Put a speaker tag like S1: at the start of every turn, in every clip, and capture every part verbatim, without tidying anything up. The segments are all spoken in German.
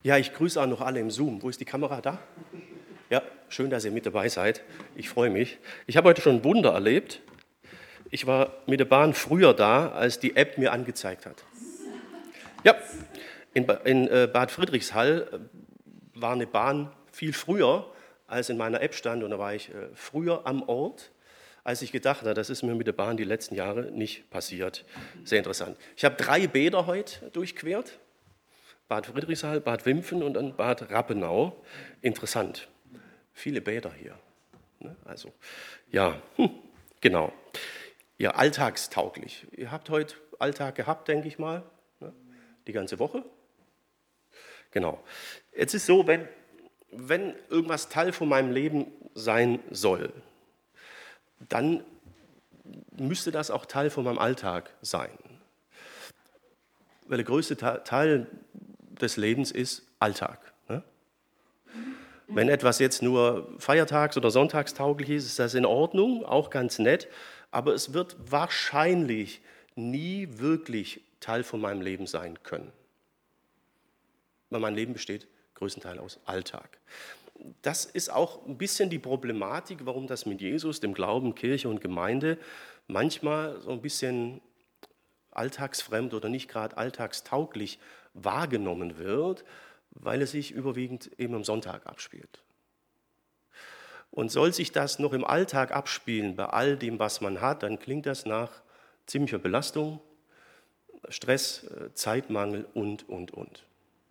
S1: Ja, ich grüße auch noch alle im Zoom. Wo ist die Kamera? Da? Ja, schön, dass ihr mit dabei seid. Ich freue mich. Ich habe heute schon ein Wunder erlebt. Ich war mit der Bahn früher da, als die App mir angezeigt hat. Ja, in, in äh, Bad Friedrichshall äh, war eine Bahn viel früher, als in meiner App stand. Und da war ich äh, früher am Ort, als ich gedacht habe, das ist mir mit der Bahn die letzten Jahre nicht passiert. Sehr interessant. Ich habe drei Bäder heute durchquert. Bad Friedrichshall, Bad Wimpfen und dann Bad Rappenau. Interessant. Viele Bäder hier. Also, ja, hm, genau. Ja, alltagstauglich. Ihr habt heute Alltag gehabt, denke ich mal, die ganze Woche. Genau. Jetzt ist so, wenn, wenn irgendwas Teil von meinem Leben sein soll, dann müsste das auch Teil von meinem Alltag sein. Weil der größte Teil des Lebens ist Alltag. Ne? Wenn etwas jetzt nur feiertags- oder sonntagstauglich ist, ist das in Ordnung, auch ganz nett, aber es wird wahrscheinlich nie wirklich Teil von meinem Leben sein können. Weil mein Leben besteht größtenteils aus Alltag. Das ist auch ein bisschen die Problematik, warum das mit Jesus, dem Glauben, Kirche und Gemeinde manchmal so ein bisschen alltagsfremd oder nicht gerade alltagstauglich wahrgenommen wird, weil es sich überwiegend eben am Sonntag abspielt. Und soll sich das noch im Alltag abspielen, bei all dem, was man hat, dann klingt das nach ziemlicher Belastung, Stress, Zeitmangel und, und, und.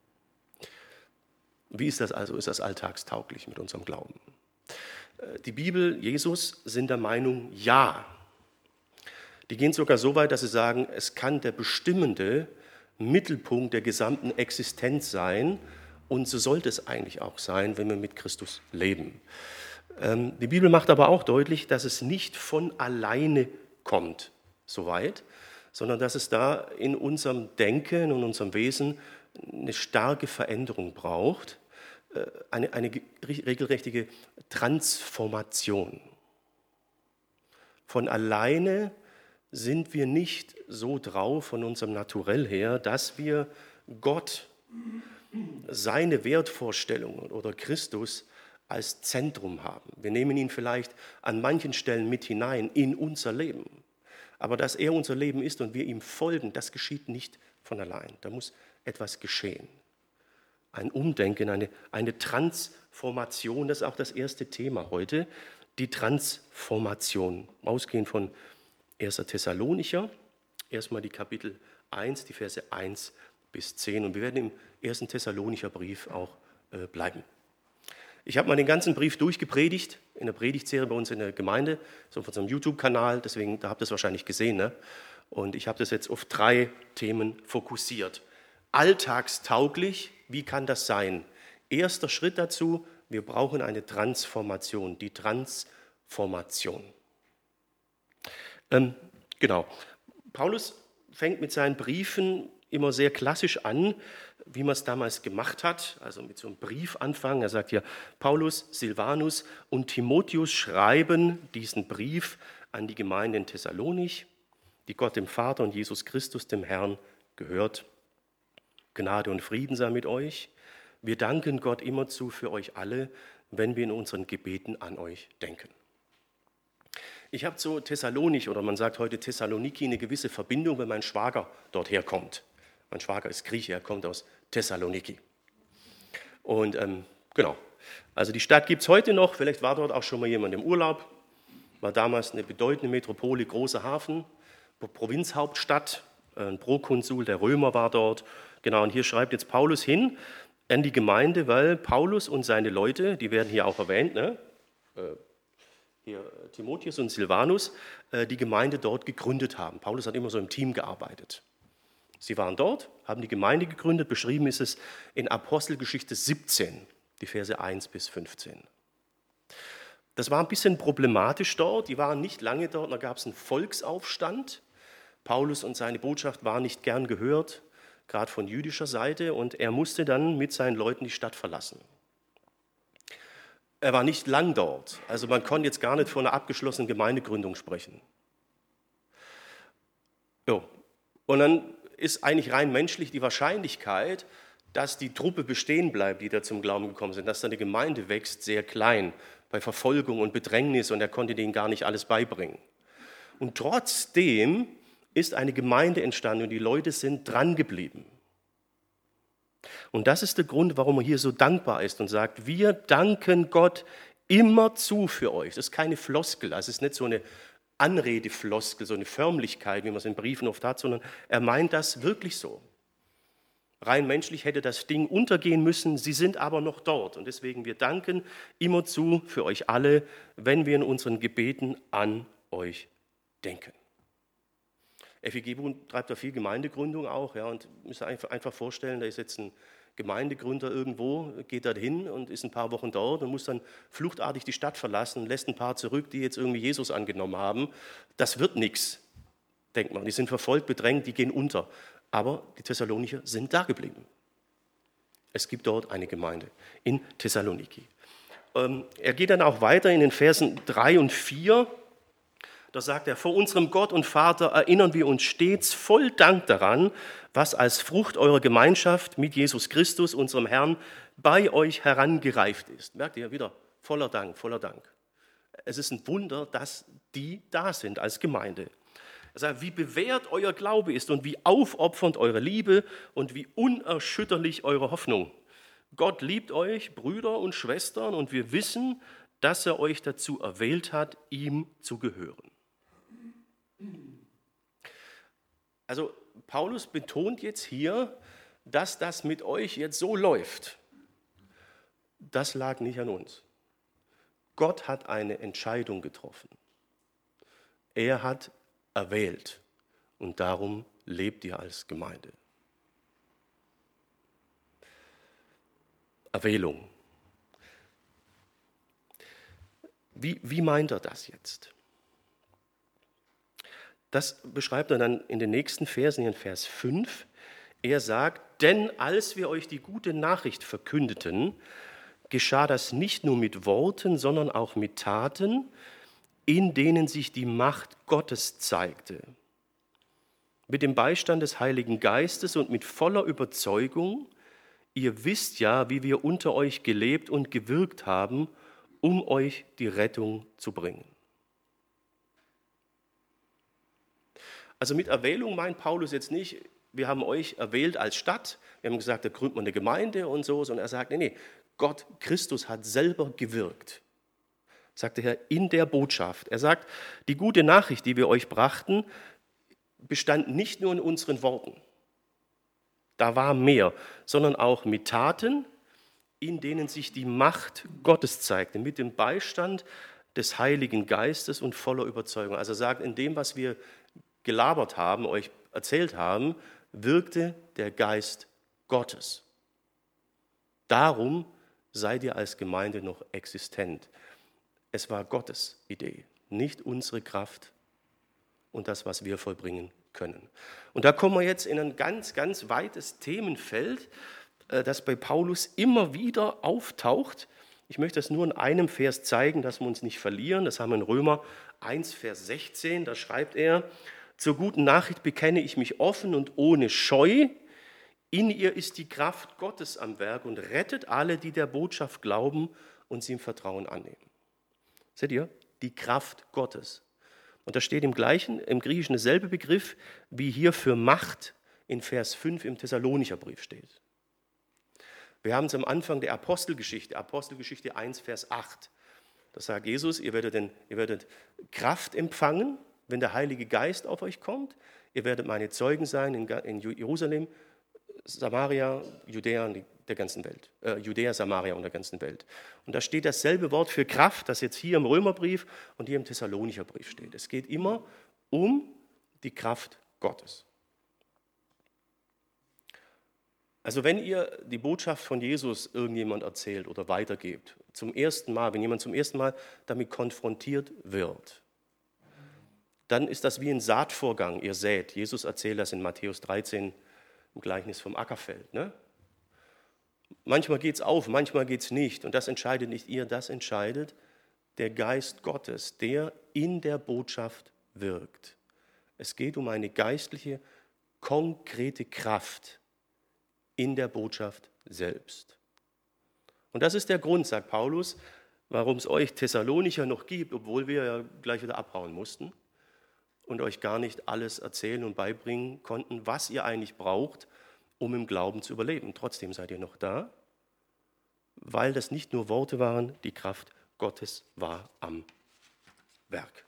S1: Wie ist das also? Ist das alltagstauglich mit unserem Glauben? Die Bibel, Jesus sind der Meinung, ja. Die gehen sogar so weit, dass sie sagen, es kann der bestimmende Mittelpunkt der gesamten Existenz sein und so sollte es eigentlich auch sein, wenn wir mit Christus leben. Die Bibel macht aber auch deutlich, dass es nicht von alleine kommt, soweit, sondern dass es da in unserem Denken und unserem Wesen eine starke Veränderung braucht, eine, eine regelrechte Transformation. Von alleine sind wir nicht so drauf von unserem Naturell her, dass wir Gott, seine Wertvorstellungen oder Christus als Zentrum haben. Wir nehmen ihn vielleicht an manchen Stellen mit hinein in unser Leben. Aber dass er unser Leben ist und wir ihm folgen, das geschieht nicht von allein. Da muss etwas geschehen. Ein Umdenken, eine, eine Transformation, das ist auch das erste Thema heute, die Transformation, ausgehend von erster Thessalonicher, erstmal die Kapitel eins, die Verse eins bis zehn. Und wir werden im ersten Thessalonicher Brief auch äh, bleiben. Ich habe mal den ganzen Brief durchgepredigt, in der Predigtserie bei uns in der Gemeinde, so auf unserem YouTube-Kanal, deswegen, da habt ihr es wahrscheinlich gesehen. Ne? Und ich habe das jetzt auf drei Themen fokussiert. Alltagstauglich, wie kann das sein? Erster Schritt dazu, wir brauchen eine Transformation, die Transformation. Ähm, genau. Paulus fängt mit seinen Briefen immer sehr klassisch an, wie man es damals gemacht hat, also mit so einem Briefanfang. Er sagt hier, Paulus, Silvanus und Timotheus schreiben diesen Brief an die Gemeinde in Thessalonich, die Gott dem Vater und Jesus Christus, dem Herrn, gehört. Gnade und Frieden sei mit euch. Wir danken Gott immerzu für euch alle, wenn wir in unseren Gebeten an euch denken. Ich habe zu Thessalonich, oder man sagt heute Thessaloniki, eine gewisse Verbindung, wenn mein Schwager dort herkommt. Mein Schwager ist Grieche, er kommt aus Thessaloniki. Und ähm, genau, also die Stadt gibt es heute noch, vielleicht war dort auch schon mal jemand im Urlaub, war damals eine bedeutende Metropole, großer Hafen, Provinzhauptstadt, ein Prokonsul der Römer war dort. Genau, und hier schreibt jetzt Paulus hin an die Gemeinde, weil Paulus und seine Leute, die werden hier auch erwähnt, ne? Hier Timotheus und Silvanus, die Gemeinde dort gegründet haben. Paulus hat immer so im Team gearbeitet. Sie waren dort, haben die Gemeinde gegründet, beschrieben ist es in Apostelgeschichte siebzehn, die Verse eins bis fünfzehn. Das war ein bisschen problematisch dort, die waren nicht lange dort, da gab es einen Volksaufstand. Paulus und seine Botschaft waren nicht gern gehört, gerade von jüdischer Seite, und er musste dann mit seinen Leuten die Stadt verlassen. Er war nicht lang dort, also man konnte jetzt gar nicht von einer abgeschlossenen Gemeindegründung sprechen. Jo. Und dann ist eigentlich rein menschlich die Wahrscheinlichkeit, dass die Truppe bestehen bleibt, die da zum Glauben gekommen sind, dass da eine Gemeinde wächst, sehr klein, bei Verfolgung und Bedrängnis, und er konnte denen gar nicht alles beibringen. Und trotzdem ist eine Gemeinde entstanden und die Leute sind dran geblieben. Und das ist der Grund, warum er hier so dankbar ist und sagt, wir danken Gott immerzu für euch. Das ist keine Floskel, das ist nicht so eine Anredefloskel, so eine Förmlichkeit, wie man es in Briefen oft hat, sondern er meint das wirklich so. Rein menschlich hätte das Ding untergehen müssen, sie sind aber noch dort. Und deswegen, wir danken immerzu für euch alle, wenn wir in unseren Gebeten an euch denken. F E G-Bund treibt da viel Gemeindegründung auch, ja, und müsst ihr einfach, einfach vorstellen, da ist jetzt ein Gemeindegründer irgendwo, geht da hin und ist ein paar Wochen dort und muss dann fluchtartig die Stadt verlassen, lässt ein paar zurück, die jetzt irgendwie Jesus angenommen haben. Das wird nichts, denkt man. Die sind verfolgt, bedrängt, die gehen unter. Aber die Thessalonicher sind da geblieben. Es gibt dort eine Gemeinde in Thessaloniki. Ähm, er geht dann auch weiter in den Versen drei und vier. Da sagt er, vor unserem Gott und Vater erinnern wir uns stets voll Dank daran, was als Frucht eurer Gemeinschaft mit Jesus Christus, unserem Herrn, bei euch herangereift ist. Merkt ihr wieder, voller Dank, voller Dank. Es ist ein Wunder, dass die da sind als Gemeinde. Er sagt, wie bewährt euer Glaube ist und wie aufopfernd eure Liebe und wie unerschütterlich eure Hoffnung. Gott liebt euch, Brüder und Schwestern, und wir wissen, dass er euch dazu erwählt hat, ihm zu gehören. Also Paulus betont jetzt hier, dass das mit euch jetzt so läuft. Das lag nicht an uns. Gott hat eine Entscheidung getroffen. Er hat erwählt und darum lebt ihr als Gemeinde. Erwählung. Wie, wie meint er das jetzt? Das beschreibt er dann in den nächsten Versen, in Vers fünf. Er sagt, denn als wir euch die gute Nachricht verkündeten, geschah das nicht nur mit Worten, sondern auch mit Taten, in denen sich die Macht Gottes zeigte. Mit dem Beistand des Heiligen Geistes und mit voller Überzeugung, ihr wisst ja, wie wir unter euch gelebt und gewirkt haben, um euch die Rettung zu bringen. Also mit Erwählung meint Paulus jetzt nicht, wir haben euch erwählt als Stadt, wir haben gesagt, da gründet man eine Gemeinde und so, sondern er sagt, nee, nee, Gott, Christus hat selber gewirkt. Sagt der Herr, in der Botschaft. Er sagt, die gute Nachricht, die wir euch brachten, bestand nicht nur in unseren Worten. Da war mehr, sondern auch mit Taten, in denen sich die Macht Gottes zeigte, mit dem Beistand des Heiligen Geistes und voller Überzeugung. Also er sagt, in dem, was wir gelabert haben, euch erzählt haben, wirkte der Geist Gottes. Darum seid ihr als Gemeinde noch existent. Es war Gottes Idee, nicht unsere Kraft und das, was wir vollbringen können. Und da kommen wir jetzt in ein ganz, ganz weites Themenfeld, das bei Paulus immer wieder auftaucht. Ich möchte das nur in einem Vers zeigen, dass wir uns nicht verlieren. Das haben wir in Römer eins, Vers sechzehn. Da schreibt er, zur guten Nachricht bekenne ich mich offen und ohne Scheu. In ihr ist die Kraft Gottes am Werk und rettet alle, die der Botschaft glauben und sie im Vertrauen annehmen. Seht ihr? Die Kraft Gottes. Und da steht im gleichen, im Griechischen derselbe Begriff, wie hier für Macht in Vers fünf im Thessalonicher Brief steht. Wir haben es am Anfang der Apostelgeschichte, Apostelgeschichte eins, Vers acht. Da sagt Jesus, ihr werdet, den, ihr werdet Kraft empfangen, wenn der Heilige Geist auf euch kommt. Ihr werdet meine Zeugen sein in, in Jerusalem, Samaria, Judäa und der ganzen Welt. Äh, Judäa, Samaria und der ganzen Welt. Und da steht dasselbe Wort für Kraft, das jetzt hier im Römerbrief und hier im Thessalonicher Brief steht. Es geht immer um die Kraft Gottes. Also wenn ihr die Botschaft von Jesus irgendjemand erzählt oder weitergebt, zum ersten Mal, wenn jemand zum ersten Mal damit konfrontiert wird, dann ist das wie ein Saatvorgang, ihr sät. Jesus erzählt das in Matthäus dreizehn im Gleichnis vom Ackerfeld. Ne? Manchmal geht es auf, manchmal geht es nicht. Und das entscheidet nicht ihr, das entscheidet der Geist Gottes, der in der Botschaft wirkt. Es geht um eine geistliche, konkrete Kraft in der Botschaft selbst. Und das ist der Grund, sagt Paulus, warum es euch Thessalonicher noch gibt, obwohl wir ja gleich wieder abhauen mussten und euch gar nicht alles erzählen und beibringen konnten, was ihr eigentlich braucht, um im Glauben zu überleben. Trotzdem seid ihr noch da, weil das nicht nur Worte waren, die Kraft Gottes war am Werk.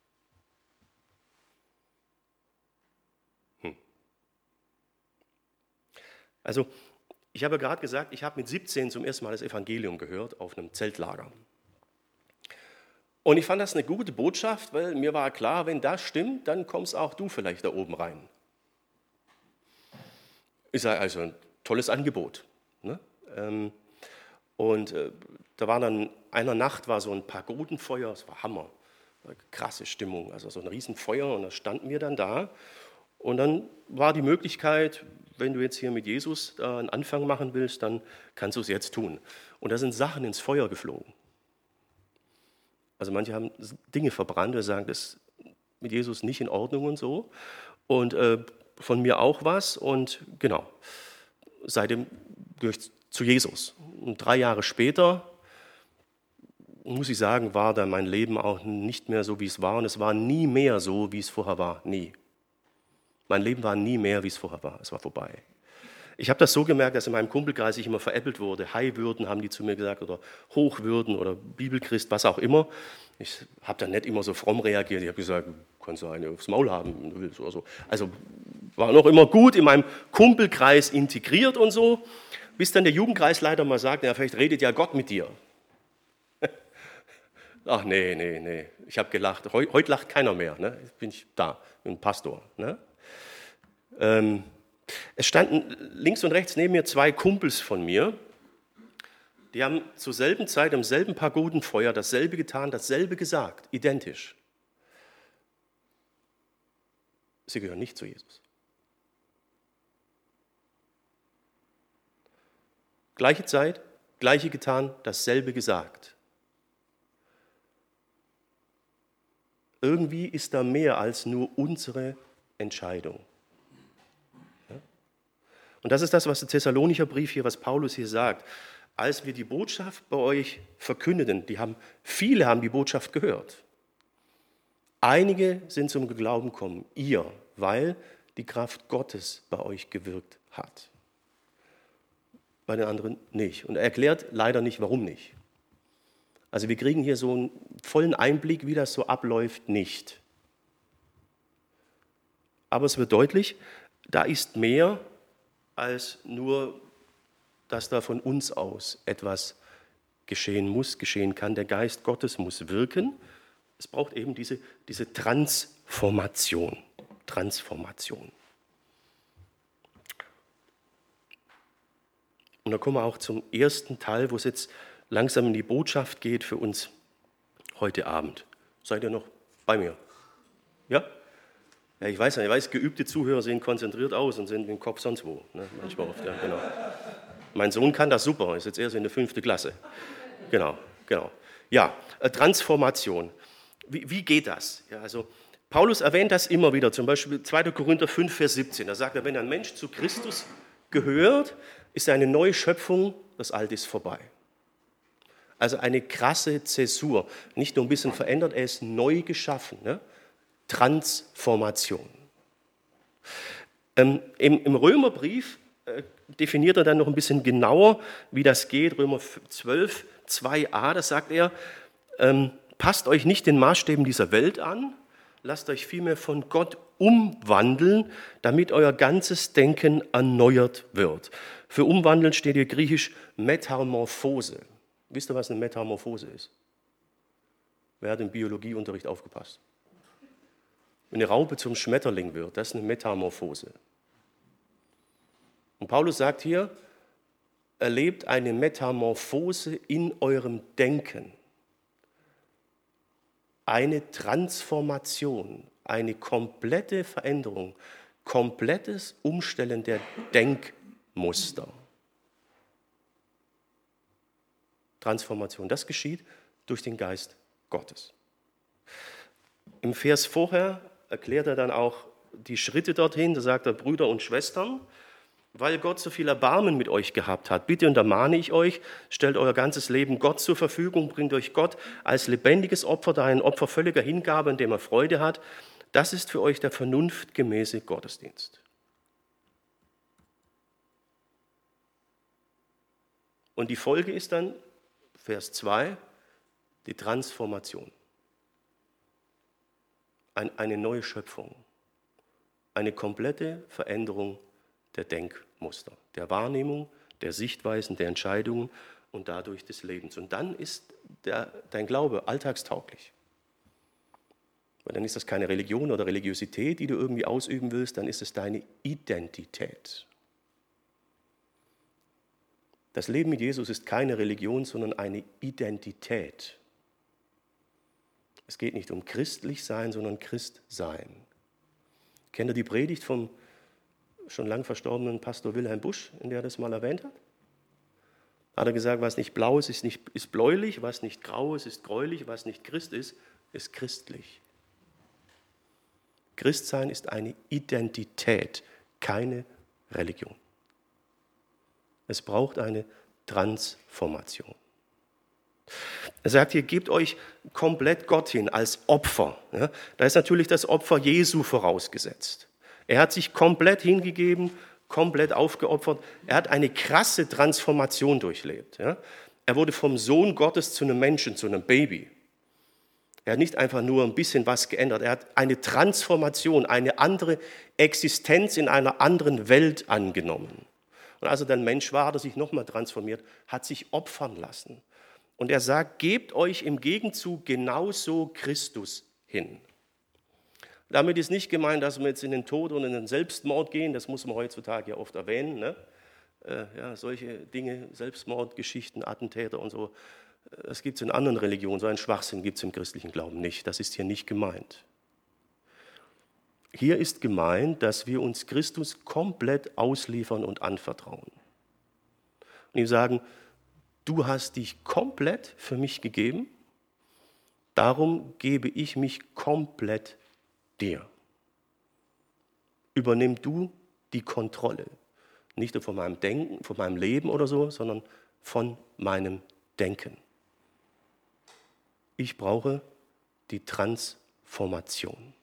S1: Hm. Also, ich habe gerade gesagt, ich habe mit siebzehn zum ersten Mal das Evangelium gehört auf einem Zeltlager. Und ich fand das eine gute Botschaft, weil mir war klar, wenn das stimmt, dann kommst auch du vielleicht da oben rein. Ist also ein tolles Angebot. Ne? Und da war dann, einer Nacht war so ein Pagodenfeuer, es war Hammer, krasse Stimmung, also so ein Riesenfeuer und da standen wir dann da. Und dann war die Möglichkeit, wenn du jetzt hier mit Jesus da einen Anfang machen willst, dann kannst du es jetzt tun. Und da sind Sachen ins Feuer geflogen. Also manche haben Dinge verbrannt und sagen, das ist mit Jesus nicht in Ordnung und so. Und äh, von mir auch was. Und genau, seitdem gehöre ich zu Jesus. Und drei Jahre später, muss ich sagen, war dann mein Leben auch nicht mehr so, wie es war. Und es war nie mehr so, wie es vorher war. Nie. Mein Leben war nie mehr, wie es vorher war. Es war vorbei. Ich habe das so gemerkt, dass in meinem Kumpelkreis ich immer veräppelt wurde. High-Würden haben die zu mir gesagt oder Hochwürden oder Bibelchrist, was auch immer. Ich habe dann nicht immer so fromm reagiert. Ich habe gesagt, du kannst ja eine aufs Maul haben, wenn du willst oder so. Also war noch immer gut in meinem Kumpelkreis integriert und so, bis dann der Jugendkreisleiter mal sagt, ja, vielleicht redet ja Gott mit dir. Ach nee, nee, nee. Ich habe gelacht. Heu, heute lacht keiner mehr. Ne? Jetzt bin ich da, bin ein Pastor. Ne? Ähm, es standen links und rechts neben mir zwei Kumpels von mir, die haben zur selben Zeit am selben Pagodenfeuer dasselbe getan, dasselbe gesagt, identisch. Sie gehören nicht zu Jesus. Gleiche Zeit, gleiche getan, dasselbe gesagt. Irgendwie ist da mehr als nur unsere Entscheidung. Und das ist das, was der Thessalonicher Brief hier, was Paulus hier sagt. Als wir die Botschaft bei euch verkündeten, die haben, viele haben die Botschaft gehört. Einige sind zum Glauben gekommen, ihr, weil die Kraft Gottes bei euch gewirkt hat. Bei den anderen nicht. Und er erklärt leider nicht, warum nicht. Also wir kriegen hier so einen vollen Einblick, wie das so abläuft, nicht. Aber es wird deutlich, da ist mehr als nur, dass da von uns aus etwas geschehen muss, geschehen kann. Der Geist Gottes muss wirken. Es braucht eben diese, diese Transformation. Transformation. Und da kommen wir auch zum ersten Teil, wo es jetzt langsam in die Botschaft geht für uns heute Abend. Seid ihr noch bei mir? Ja? Ja, ich weiß nicht, ich weiß, geübte Zuhörer sehen konzentriert aus und sind mit dem Kopf sonst wo. Ne? Manchmal oft, ja, genau. Mein Sohn kann das super, ist jetzt erst in der fünften Klasse. Genau, genau. Ja, Transformation. Wie, wie geht das? Ja, also Paulus erwähnt das immer wieder, zum Beispiel zweiter Korinther fünf, Vers siebzehn. Da sagt er, wenn ein Mensch zu Christus gehört, ist er eine neue Schöpfung, das Alte ist vorbei. Also eine krasse Zäsur. Nicht nur ein bisschen verändert, er ist neu geschaffen. Ne? Transformation. Ähm, im, Im Römerbrief äh, definiert er dann noch ein bisschen genauer, wie das geht. Römer zwölf, zwei a, da sagt er, ähm, passt euch nicht den Maßstäben dieser Welt an, lasst euch vielmehr von Gott umwandeln, damit euer ganzes Denken erneuert wird. Für umwandeln steht hier griechisch Metamorphose. Wisst ihr, was eine Metamorphose ist? Wer hat im Biologieunterricht aufgepasst? Wenn eine Raupe zum Schmetterling wird, das ist eine Metamorphose. Und Paulus sagt hier, erlebt eine Metamorphose in eurem Denken. Eine Transformation, eine komplette Veränderung, komplettes Umstellen der Denkmuster. Transformation, das geschieht durch den Geist Gottes. Im Vers vorher erklärt er dann auch die Schritte dorthin, da sagt er Brüder und Schwestern. Weil Gott so viel Erbarmen mit euch gehabt hat, bitte und ermahne ich euch, stellt euer ganzes Leben Gott zur Verfügung, bringt euch Gott als lebendiges Opfer, da ein Opfer völliger Hingabe, an dem er Freude hat. Das ist für euch der vernunftgemäße Gottesdienst. Und die Folge ist dann, Vers zwei, die Transformation. Ein, eine neue Schöpfung, eine komplette Veränderung der Denkmuster, der Wahrnehmung, der Sichtweisen, der Entscheidungen und dadurch des Lebens. Und dann ist der, dein Glaube alltagstauglich. Weil dann ist das keine Religion oder Religiosität, die du irgendwie ausüben willst, dann ist es deine Identität. Das Leben mit Jesus ist keine Religion, sondern eine Identität. Es geht nicht um christlich sein, sondern Christsein. Kennt ihr die Predigt vom schon lang verstorbenen Pastor Wilhelm Busch, in der er das mal erwähnt hat? Hat er gesagt, was nicht blau ist, ist, nicht, ist bläulich, was nicht grau ist, ist gräulich, was nicht Christ ist, ist christlich. Christsein ist eine Identität, keine Religion. Es braucht eine Transformation. Er sagt hier, gebt euch komplett Gott hin als Opfer. Ja, da ist natürlich das Opfer Jesu vorausgesetzt. Er hat sich komplett hingegeben, komplett aufgeopfert. Er hat eine krasse Transformation durchlebt. Ja. Er wurde vom Sohn Gottes zu einem Menschen, zu einem Baby. Er hat nicht einfach nur ein bisschen was geändert. Er hat eine Transformation, eine andere Existenz in einer anderen Welt angenommen. Und als er dann Mensch war, hat er sich nochmal transformiert, hat sich opfern lassen. Und er sagt, gebt euch im Gegenzug genauso Christus hin. Damit ist nicht gemeint, dass wir jetzt in den Tod und in den Selbstmord gehen, das muss man heutzutage ja oft erwähnen. Ne? Äh, ja, solche Dinge, Selbstmordgeschichten, Attentäter und so, das gibt es in anderen Religionen, so einen Schwachsinn gibt es im christlichen Glauben nicht. Das ist hier nicht gemeint. Hier ist gemeint, dass wir uns Christus komplett ausliefern und anvertrauen. Und ihm sagen, du hast dich komplett für mich gegeben, darum gebe ich mich komplett dir. Übernimm du die Kontrolle. Nicht nur von meinem Denken, von meinem Leben oder so, sondern von meinem Denken. Ich brauche die Transformation.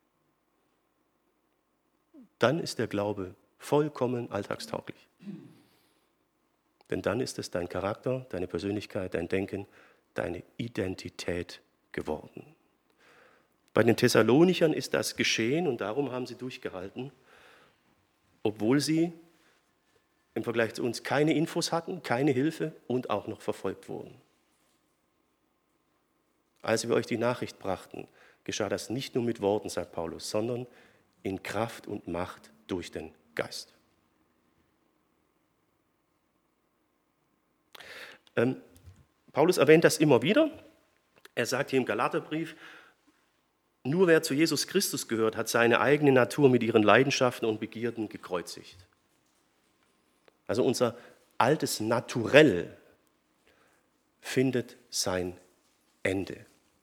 S1: Dann ist der Glaube vollkommen alltagstauglich. Denn dann ist es dein Charakter, deine Persönlichkeit, dein Denken, deine Identität geworden. Bei den Thessalonichern ist das geschehen und darum haben sie durchgehalten, obwohl sie im Vergleich zu uns keine Infos hatten, keine Hilfe und auch noch verfolgt wurden. Als wir euch die Nachricht brachten, geschah das nicht nur mit Worten, sagt Paulus, sondern in Kraft und Macht durch den Geist. Ähm, Paulus erwähnt das immer wieder. Er sagt hier im Galaterbrief, nur wer zu Jesus Christus gehört, hat seine eigene Natur mit ihren Leidenschaften und Begierden gekreuzigt. Also unser altes Naturell findet sein Ende.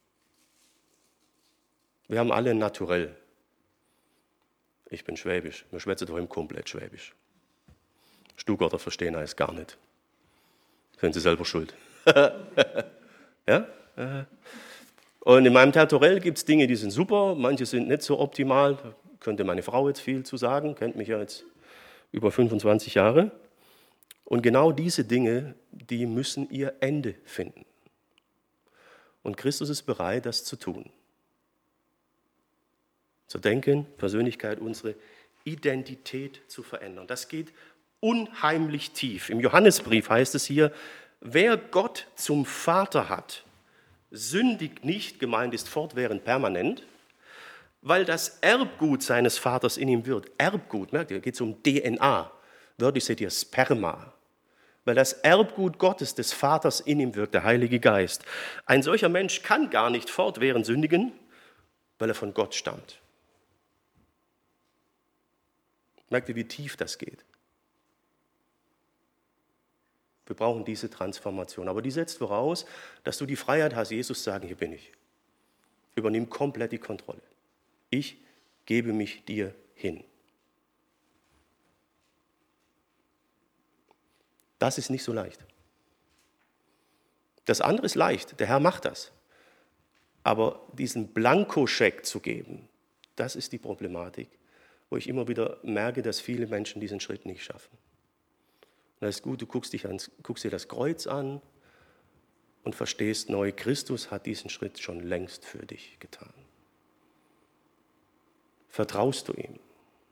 S1: Wir haben alle ein Naturell. Ich bin schwäbisch, wir schwätzen doch im komplett schwäbisch. Stuttgarter verstehen heißt gar nicht. Sind Sie selber schuld. Ja? Und in meinem Naturell gibt es Dinge, die sind super, manche sind nicht so optimal. Da könnte meine Frau jetzt viel zu sagen, kennt mich ja jetzt über fünfundzwanzig Jahre. Und genau diese Dinge, die müssen ihr Ende finden. Und Christus ist bereit, das zu tun. Zu denken, Persönlichkeit, unsere Identität zu verändern. Das geht unheimlich tief. Im Johannesbrief heißt es hier, wer Gott zum Vater hat, sündigt nicht, gemeint ist fortwährend permanent, weil das Erbgut seines Vaters in ihm wird. Erbgut, merkt ihr, geht es um D N A. Wörtlich seht ihr Sperma. Weil das Erbgut Gottes, des Vaters in ihm wirkt, der Heilige Geist. Ein solcher Mensch kann gar nicht fortwährend sündigen, weil er von Gott stammt. Merkt ihr, wie tief das geht? Wir brauchen diese Transformation. Aber die setzt voraus, dass du die Freiheit hast, Jesus zu sagen, hier bin ich. Übernimm komplett die Kontrolle. Ich gebe mich dir hin. Das ist nicht so leicht. Das andere ist leicht, der Herr macht das. Aber diesen Blankoscheck zu geben, das ist die Problematik, wo ich immer wieder merke, dass viele Menschen diesen Schritt nicht schaffen. Und das ist gut, du guckst, dich ans, guckst dir das Kreuz an und verstehst neu, Christus hat diesen Schritt schon längst für dich getan. Vertraust du ihm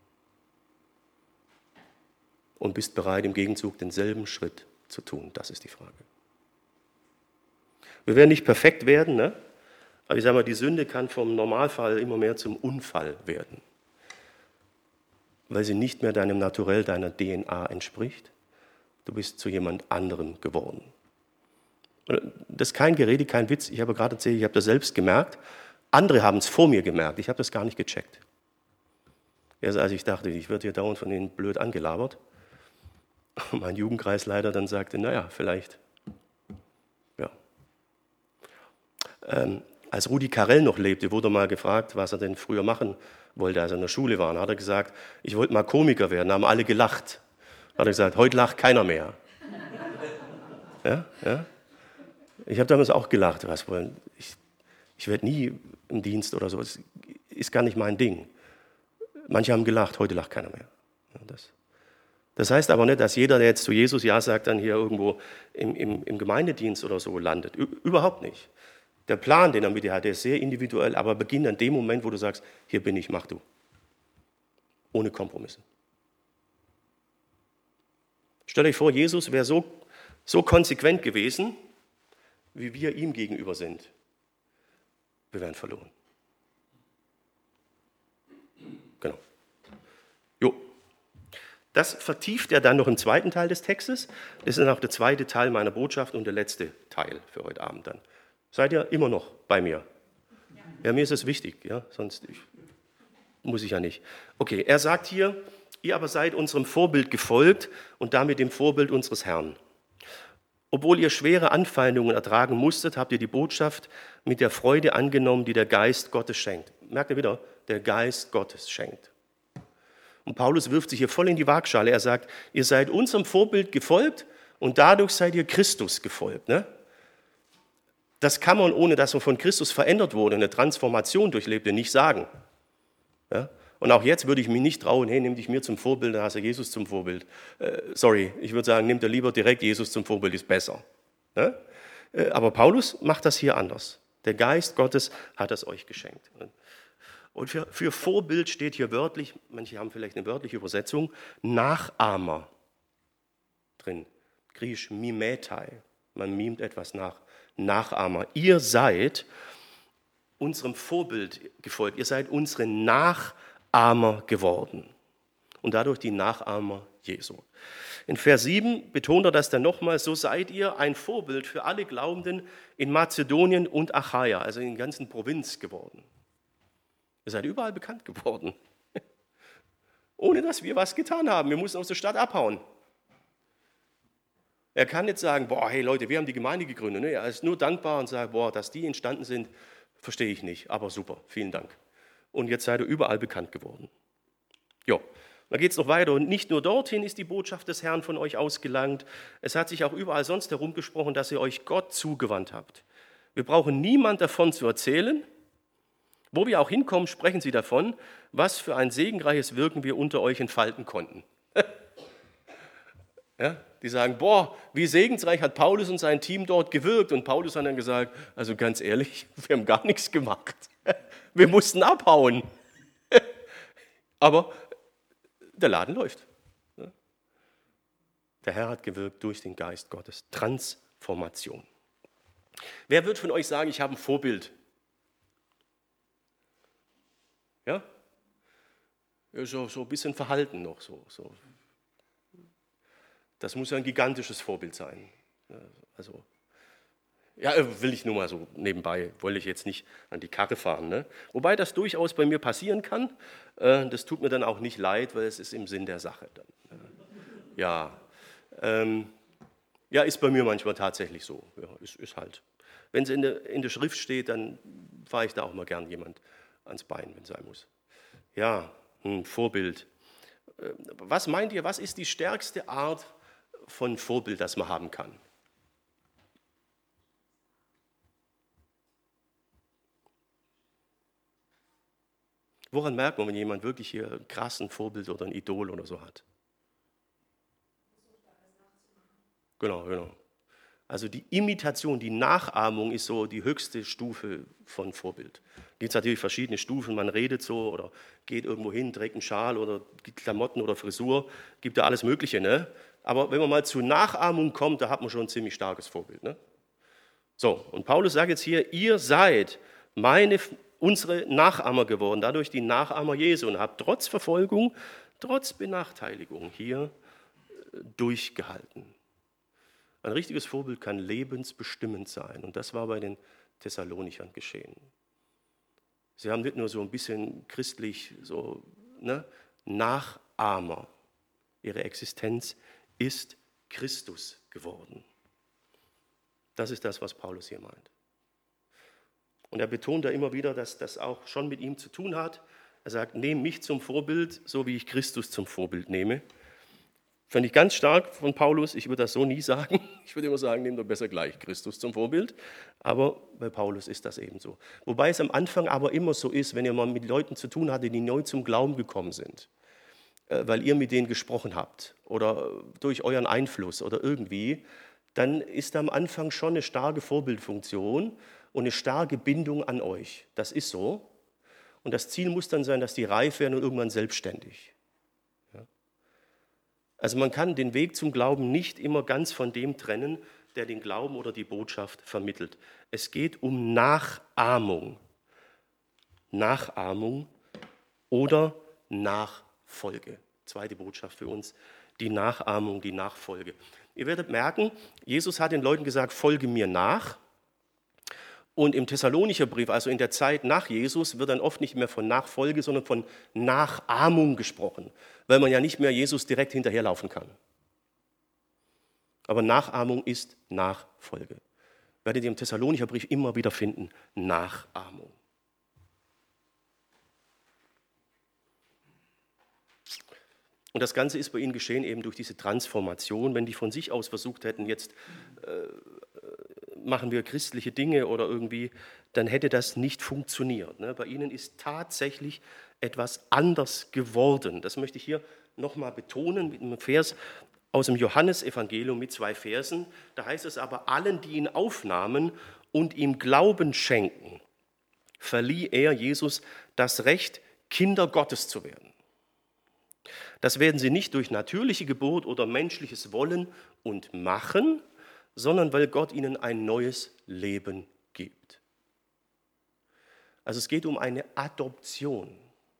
S1: und bist bereit, im Gegenzug denselben Schritt zu tun? Das ist die Frage. Wir werden nicht perfekt werden, ne? Aber ich sage mal, die Sünde kann vom Normalfall immer mehr zum Unfall werden, weil sie nicht mehr deinem Naturell, deiner D N A entspricht. Du bist zu jemand anderem geworden. Das ist kein Gerede, kein Witz. Ich habe gerade erzählt, ich habe das selbst gemerkt. Andere haben es vor mir gemerkt. Ich habe das gar nicht gecheckt. Erst als ich dachte, ich werde hier dauernd von denen blöd angelabert. Und mein Jugendkreisleiter dann sagte, naja, vielleicht. Ja. Ähm, als Rudi Carell noch lebte, wurde er mal gefragt, was er denn früher machen wollte, als er in der Schule war. Da hat er gesagt, ich wollte mal Komiker werden. Da haben alle gelacht. Da hat er gesagt, heute lacht keiner mehr. Ja, ja. Ich habe damals auch gelacht. Was wollen? Ich, ich werde nie im Dienst oder so. Das ist gar nicht mein Ding. Manche haben gelacht, heute lacht keiner mehr. Das, das heißt aber nicht, dass jeder, der jetzt zu Jesus Ja sagt, dann hier irgendwo im, im, im Gemeindedienst oder so landet. Ü- überhaupt nicht. Der Plan, den er mit dir hat, der ist sehr individuell, aber beginnt an dem Moment, wo du sagst, hier bin ich, mach du. Ohne Kompromisse. Stell euch vor, Jesus wäre so, so konsequent gewesen, wie wir ihm gegenüber sind. Wir wären verloren. Genau. Jo. Das vertieft er dann noch im zweiten Teil des Textes. Das ist dann auch der zweite Teil meiner Botschaft und der letzte Teil für heute Abend dann. Seid ihr immer noch bei mir? Ja, ja, mir ist es wichtig, ja, sonst ich, muss ich ja nicht. Okay, er sagt hier, ihr aber seid unserem Vorbild gefolgt und damit dem Vorbild unseres Herrn. Obwohl ihr schwere Anfeindungen ertragen musstet, habt ihr die Botschaft mit der Freude angenommen, die der Geist Gottes schenkt. Merkt ihr wieder? Der Geist Gottes schenkt. Und Paulus wirft sich hier voll in die Waagschale. Er sagt, ihr seid unserem Vorbild gefolgt und dadurch seid ihr Christus gefolgt. Ne? Das kann man, ohne dass man von Christus verändert wurde, eine Transformation durchlebte, nicht sagen. Ja? Und auch jetzt würde ich mich nicht trauen, hey, nimm dich mir zum Vorbild, dann hast du Jesus zum Vorbild. Äh, sorry, ich würde sagen, nimm dir lieber direkt Jesus zum Vorbild, ist besser. Ja? Äh, aber Paulus macht das hier anders. Der Geist Gottes hat es euch geschenkt. Und für, für Vorbild steht hier wörtlich, manche haben vielleicht eine wörtliche Übersetzung, Nachahmer drin. Griechisch mimetai, man mimt etwas nach. Nachahmer. Ihr seid unserem Vorbild gefolgt. Ihr seid unsere Nachahmer geworden. Und dadurch die Nachahmer Jesu. In Vers sieben betont er das dann nochmal, so seid ihr ein Vorbild für alle Glaubenden in Mazedonien und Achaia, also in der ganzen Provinz geworden. Ihr seid überall bekannt geworden. Ohne dass wir was getan haben. Wir mussten aus der Stadt abhauen. Er kann nicht sagen, boah, hey Leute, wir haben die Gemeinde gegründet. Er ist nur dankbar und sagt, boah, dass die entstanden sind, verstehe ich nicht, aber super, vielen Dank. Und jetzt seid ihr überall bekannt geworden. Jo, dann geht es noch weiter. Und nicht nur dorthin ist die Botschaft des Herrn von euch ausgelangt. Es hat sich auch überall sonst herumgesprochen, dass ihr euch Gott zugewandt habt. Wir brauchen niemand davon zu erzählen. Wo wir auch hinkommen, sprechen sie davon, was für ein segenreiches Wirken wir unter euch entfalten konnten. Ja, die sagen, boah, wie segensreich hat Paulus und sein Team dort gewirkt. Und Paulus hat dann gesagt, also ganz ehrlich, wir haben gar nichts gemacht. Wir mussten abhauen. Aber der Laden läuft. Der Herr hat gewirkt durch den Geist Gottes. Transformation. Wer wird von euch sagen, ich habe ein Vorbild? Ja? Ja, so, so ein bisschen Verhalten noch. So, so. Das muss ja ein gigantisches Vorbild sein. Also, ja, will ich nur mal so nebenbei, wollte ich jetzt nicht an die Karre fahren. Ne? Wobei das durchaus bei mir passieren kann. Das tut mir dann auch nicht leid, weil es ist im Sinn der Sache. Dann. Ja, ähm, ja, ist bei mir manchmal tatsächlich so. Ja, ist, ist halt. Wenn es in der, in der Schrift steht, dann fahre ich da auch mal gern jemand ans Bein, wenn es sein muss. Ja, ein Vorbild. Was meint ihr, was ist die stärkste Art, von Vorbild, das man haben kann. Woran merkt man, wenn jemand wirklich hier einen krassen Vorbild oder ein Idol oder so hat? Genau, genau. Also die Imitation, die Nachahmung ist so die höchste Stufe von Vorbild. Gibt es natürlich verschiedene Stufen, man redet so oder geht irgendwo hin, trägt einen Schal oder Klamotten oder Frisur, gibt da alles Mögliche. Ne? Aber wenn man mal zur Nachahmung kommt, da hat man schon ein ziemlich starkes Vorbild. Ne? So, und Paulus sagt jetzt hier, ihr seid meine, unsere Nachahmer geworden, dadurch die Nachahmer Jesu und habt trotz Verfolgung, trotz Benachteiligung hier durchgehalten. Ein richtiges Vorbild kann lebensbestimmend sein und das war bei den Thessalonichern geschehen. Sie haben nicht nur so ein bisschen christlich, so ne, Nachahmer. Ihre Existenz ist Christus geworden. Das ist das, was Paulus hier meint. Und er betont da immer wieder, dass das auch schon mit ihm zu tun hat. Er sagt, nehmt mich zum Vorbild, so wie ich Christus zum Vorbild nehme. Fand ich ganz stark von Paulus. Ich würde das so nie sagen. Ich würde immer sagen, nehmt doch besser gleich Christus zum Vorbild. Aber bei Paulus ist das eben so. Wobei es am Anfang aber immer so ist, wenn ihr mal mit Leuten zu tun hattet, die neu zum Glauben gekommen sind, weil ihr mit denen gesprochen habt oder durch euren Einfluss oder irgendwie, dann ist da am Anfang schon eine starke Vorbildfunktion und eine starke Bindung an euch. Das ist so. Und das Ziel muss dann sein, dass die reif werden und irgendwann selbstständig. Also man kann den Weg zum Glauben nicht immer ganz von dem trennen, der den Glauben oder die Botschaft vermittelt. Es geht um Nachahmung. Nachahmung oder Nachfolge. Zweite Botschaft für uns, die Nachahmung, die Nachfolge. Ihr werdet merken, Jesus hat den Leuten gesagt, folge mir nach. Und im Thessalonicher Brief, also in der Zeit nach Jesus, wird dann oft nicht mehr von Nachfolge, sondern von Nachahmung gesprochen, weil man ja nicht mehr Jesus direkt hinterherlaufen kann. Aber Nachahmung ist Nachfolge. Werdet ihr im Thessalonicher Brief immer wieder finden, Nachahmung. Und das Ganze ist bei ihnen geschehen eben durch diese Transformation. Wenn die von sich aus versucht hätten, jetzt äh, machen wir christliche Dinge oder irgendwie, dann hätte das nicht funktioniert. Ne? Bei ihnen ist tatsächlich etwas anders geworden. Das möchte ich hier nochmal betonen mit einem Vers aus dem Johannesevangelium mit zwei Versen. Da heißt es aber, allen, die ihn aufnahmen und ihm Glauben schenken, verlieh er, Jesus, das Recht, Kinder Gottes zu werden. Das werden sie nicht durch natürliche Geburt oder menschliches Wollen und Machen, sondern weil Gott ihnen ein neues Leben gibt. Also es geht um eine Adoption.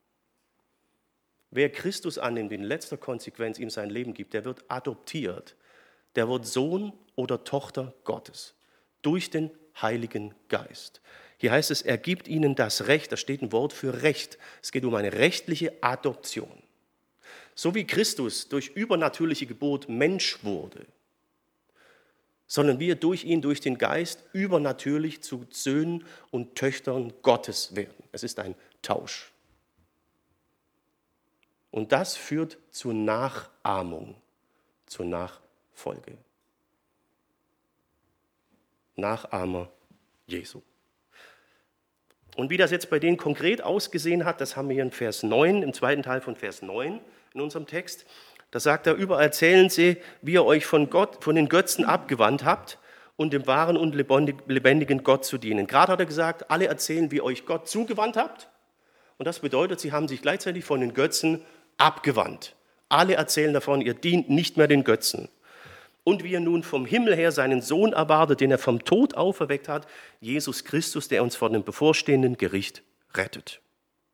S1: Wer Christus annimmt, in letzter Konsequenz ihm sein Leben gibt, der wird adoptiert. Der wird Sohn oder Tochter Gottes durch den Heiligen Geist. Hier heißt es, er gibt ihnen das Recht, da steht ein Wort für Recht. Es geht um eine rechtliche Adoption. So wie Christus durch übernatürliche Geburt Mensch wurde, sondern wir durch ihn, durch den Geist, übernatürlich zu Söhnen und Töchtern Gottes werden. Es ist ein Tausch. Und das führt zur Nachahmung, zur Nachfolge. Nachahmer Jesu. Und wie das jetzt bei denen konkret ausgesehen hat, das haben wir hier in Vers neun, im zweiten Teil von Vers neun in unserem Text. Da sagt er, überall erzählen sie, wie ihr euch von Gott, von den Götzen abgewandt habt und dem wahren und lebendigen Gott zu dienen. Gerade hat er gesagt, alle erzählen, wie ihr euch Gott zugewandt habt. Und das bedeutet, sie haben sich gleichzeitig von den Götzen abgewandt. Alle erzählen davon, ihr dient nicht mehr den Götzen. Und wie er nun vom Himmel her seinen Sohn erwartet, den er vom Tod auferweckt hat, Jesus Christus, der uns vor dem bevorstehenden Gericht rettet.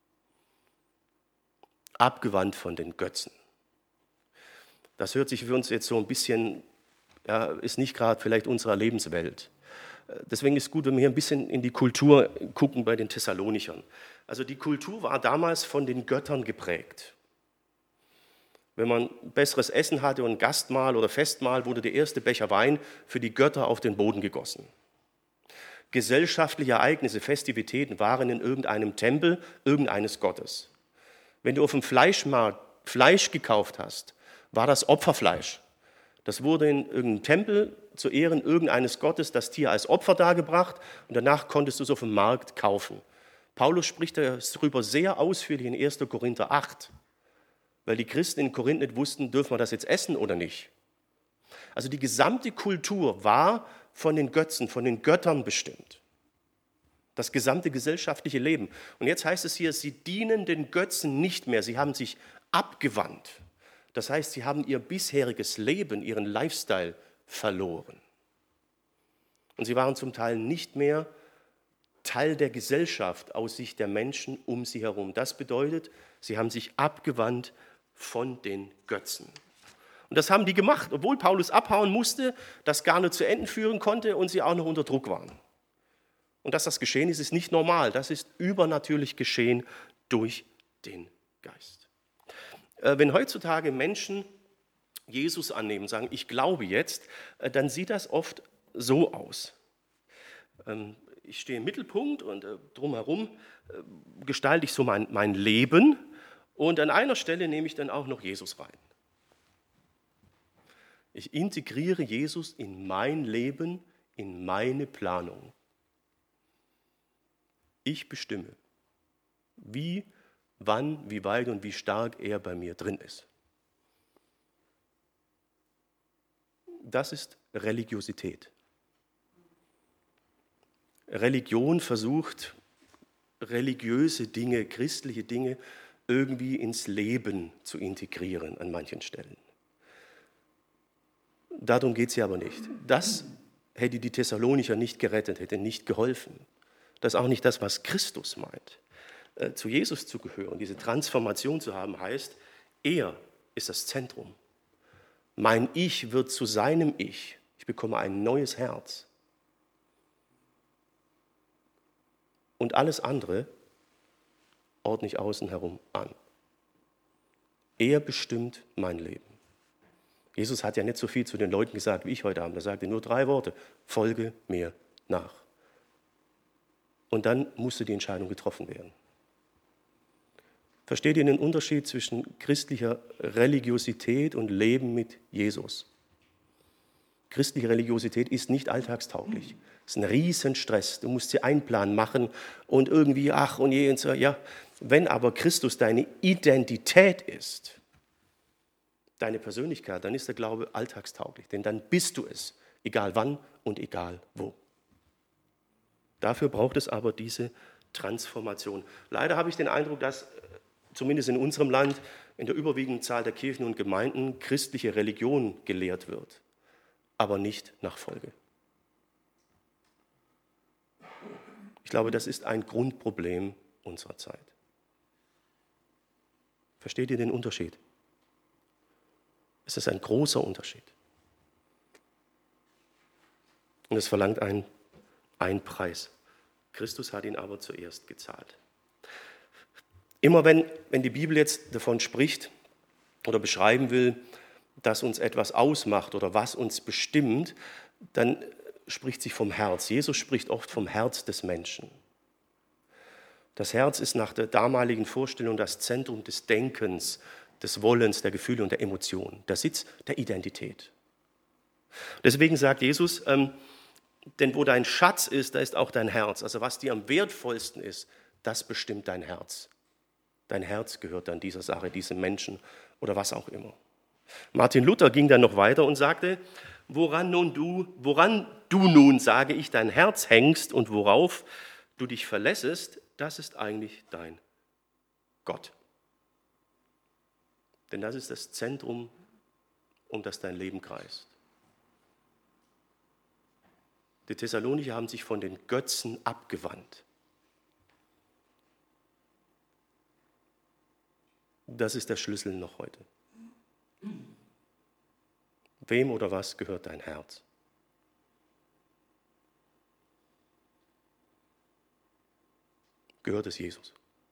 S1: Abgewandt von den Götzen. Das hört sich für uns jetzt so ein bisschen, ja, ist nicht gerade vielleicht unserer Lebenswelt. Deswegen ist es gut, wenn wir hier ein bisschen in die Kultur gucken bei den Thessalonichern. Also die Kultur war damals von den Göttern geprägt. Wenn man besseres Essen hatte und ein Gastmahl oder Festmahl, wurde der erste Becher Wein für die Götter auf den Boden gegossen. Gesellschaftliche Ereignisse, Festivitäten waren in irgendeinem Tempel irgendeines Gottes. Wenn du auf dem Fleischmarkt Fleisch gekauft hast, war das Opferfleisch. Das wurde in irgendeinem Tempel zu Ehren irgendeines Gottes das Tier als Opfer dargebracht und danach konntest du es auf dem Markt kaufen. Paulus spricht darüber sehr ausführlich in erster Korinther acht, weil die Christen in Korinth nicht wussten, dürfen wir das jetzt essen oder nicht. Also die gesamte Kultur war von den Götzen, von den Göttern bestimmt. Das gesamte gesellschaftliche Leben. Und jetzt heißt es hier, sie dienen den Götzen nicht mehr, sie haben sich abgewandt. Das heißt, sie haben ihr bisheriges Leben, ihren Lifestyle verloren. Und sie waren zum Teil nicht mehr Teil der Gesellschaft aus Sicht der Menschen um sie herum. Das bedeutet, sie haben sich abgewandt von den Götzen. Und das haben die gemacht, obwohl Paulus abhauen musste, das gar nicht zu Ende führen konnte und sie auch noch unter Druck waren. Und dass das geschehen ist, ist nicht normal. Das ist übernatürlich geschehen durch den Geist. Wenn heutzutage Menschen Jesus annehmen, sagen, ich glaube jetzt, dann sieht das oft so aus. Ich stehe im Mittelpunkt und drumherum gestalte ich so mein, mein Leben und an einer Stelle nehme ich dann auch noch Jesus rein. Ich integriere Jesus in mein Leben, in meine Planung. Ich bestimme, wie, wann, wie weit und wie stark er bei mir drin ist. Das ist Religiosität. Religion versucht, religiöse Dinge, christliche Dinge irgendwie ins Leben zu integrieren an manchen Stellen. Darum geht es ja aber nicht. Das hätte die Thessalonicher nicht gerettet, hätte nicht geholfen. Das ist auch nicht das, was Christus meint. Äh, zu Jesus zu gehören, diese Transformation zu haben, heißt, er ist das Zentrum. Mein Ich wird zu seinem Ich. Ich bekomme ein neues Herz. Und alles andere ordne ich außen herum an. Er bestimmt mein Leben. Jesus hat ja nicht so viel zu den Leuten gesagt, wie ich heute Abend. Er sagte nur drei Worte: Folge mir nach. Und dann musste die Entscheidung getroffen werden. Versteht ihr den Unterschied zwischen christlicher Religiosität und Leben mit Jesus? Christliche Religiosität ist nicht alltagstauglich. Es ist ein Riesenstress. Du musst sie einplanen machen und irgendwie, ach und je und so. Ja, wenn aber Christus deine Identität ist, deine Persönlichkeit, dann ist der Glaube alltagstauglich. Denn dann bist du es, egal wann und egal wo. Dafür braucht es aber diese Transformation. Leider habe ich den Eindruck, dass zumindest in unserem Land in der überwiegenden Zahl der Kirchen und Gemeinden christliche Religion gelehrt wird, aber nicht Nachfolge. Ich glaube, das ist ein Grundproblem unserer Zeit. Versteht ihr den Unterschied? Es ist ein großer Unterschied. Und es verlangt einen, einen Preis. Christus hat ihn aber zuerst gezahlt. Immer wenn, wenn die Bibel jetzt davon spricht oder beschreiben will, dass uns etwas ausmacht oder was uns bestimmt, dann spricht sie vom Herz. Jesus spricht oft vom Herz des Menschen. Das Herz ist nach der damaligen Vorstellung das Zentrum des Denkens, des Wollens, der Gefühle und der Emotionen, der Sitz der Identität. Deswegen sagt Jesus, ähm, denn wo dein Schatz ist, da ist auch dein Herz. Also was dir am wertvollsten ist, das bestimmt dein Herz. Dein Herz gehört dann dieser Sache, diesem Menschen oder was auch immer. Martin Luther ging dann noch weiter und sagte, woran nun du, woran du nun, sage ich, dein Herz hängst und worauf du dich verlässest, das ist eigentlich dein Gott. Denn das ist das Zentrum, um das dein Leben kreist. Die Thessalonicher haben sich von den Götzen abgewandt. Das ist der Schlüssel noch heute. Wem oder was gehört dein Herz? Gehört es Jesus?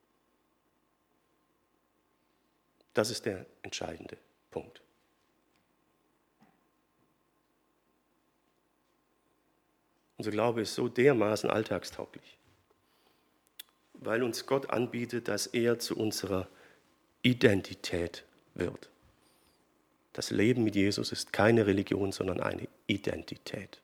S1: Das ist der entscheidende Punkt. Unser Glaube ist so dermaßen alltagstauglich, weil uns Gott anbietet, dass er zu unserer Identität wird. Das Leben mit Jesus ist keine Religion, sondern eine Identität.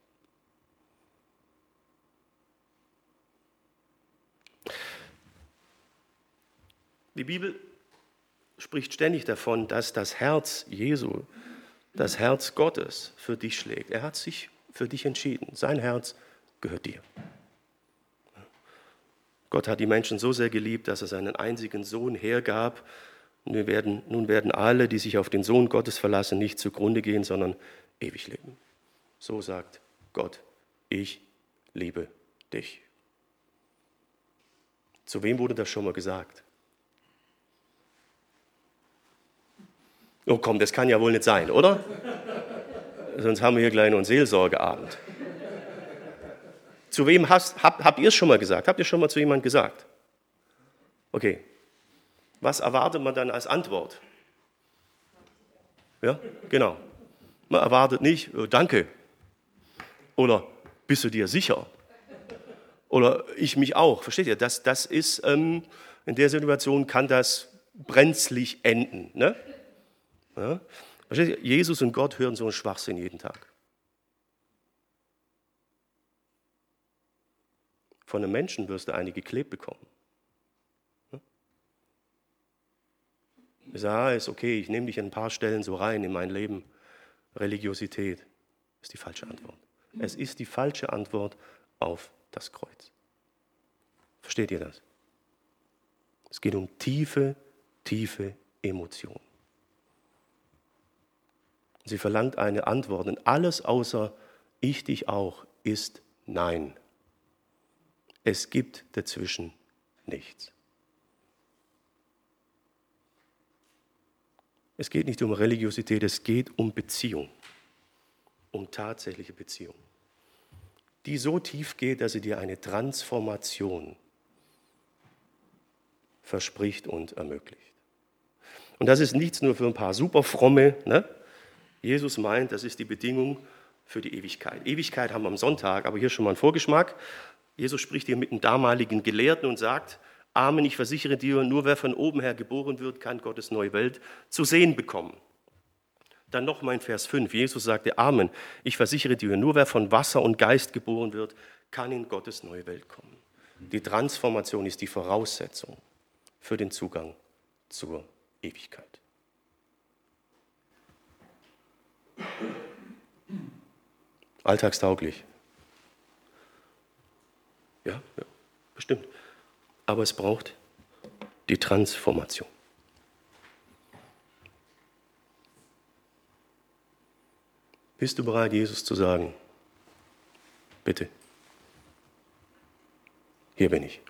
S1: Die Bibel spricht ständig davon, dass das Herz Jesu, das Herz Gottes für dich schlägt. Er hat sich für dich entschieden. Sein Herz gehört dir. Gott hat die Menschen so sehr geliebt, dass er seinen einzigen Sohn hergab. Nun werden, nun werden alle, die sich auf den Sohn Gottes verlassen, nicht zugrunde gehen, sondern ewig leben. So sagt Gott, ich liebe dich. Zu wem wurde das schon mal gesagt? Oh komm, das kann ja wohl nicht sein, oder? Sonst haben wir hier gleich noch einen Seelsorgeabend. Zu wem hast, habt, habt ihr es schon mal gesagt? Habt ihr schon mal zu jemandem gesagt? Okay. Was erwartet man dann als Antwort? Ja, genau. Man erwartet nicht, oh, danke. Oder bist du dir sicher? Oder ich mich auch. Versteht ihr? Das, das ist, ähm, in der Situation kann das brenzlig enden. Ne? Ja? Versteht ihr? Jesus und Gott hören so einen Schwachsinn jeden Tag. Von einem Menschen wirst du eine geklebt bekommen. Ich sage, ah, ist okay, ich nehme dich an ein paar Stellen so rein in mein Leben. Religiosität ist die falsche Antwort. Es ist die falsche Antwort auf das Kreuz. Versteht ihr das? Es geht um tiefe, tiefe Emotionen. Sie verlangt eine Antwort und alles außer ich dich auch ist Nein. Es gibt dazwischen nichts. Es geht nicht um Religiosität, es geht um Beziehung, um tatsächliche Beziehung, die so tief geht, dass sie dir eine Transformation verspricht und ermöglicht. Und das ist nichts nur für ein paar Superfromme. Ne? Jesus meint, das ist die Bedingung für die Ewigkeit. Ewigkeit haben wir am Sonntag, aber hier schon mal ein Vorgeschmack. Jesus spricht hier mit einem damaligen Gelehrten und sagt, Amen, ich versichere dir, nur wer von oben her geboren wird, kann Gottes neue Welt zu sehen bekommen. Dann noch mal in Vers fünf. Jesus sagte, Amen, ich versichere dir, nur wer von Wasser und Geist geboren wird, kann in Gottes neue Welt kommen. Die Transformation ist die Voraussetzung für den Zugang zur Ewigkeit. Alltagstauglich. Ja, ja, bestimmt. Aber es braucht die Transformation. Bist du bereit, Jesus zu sagen, bitte, hier bin ich.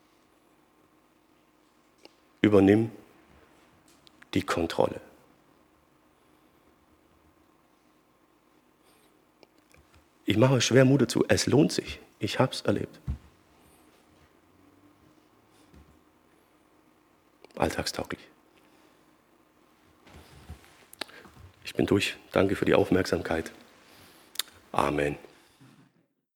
S1: Übernimm die Kontrolle. Ich mache euch schwer Mut dazu, es lohnt sich. Ich habe es erlebt. Alltagstauglich. Ich bin durch. Danke für die Aufmerksamkeit. Amen.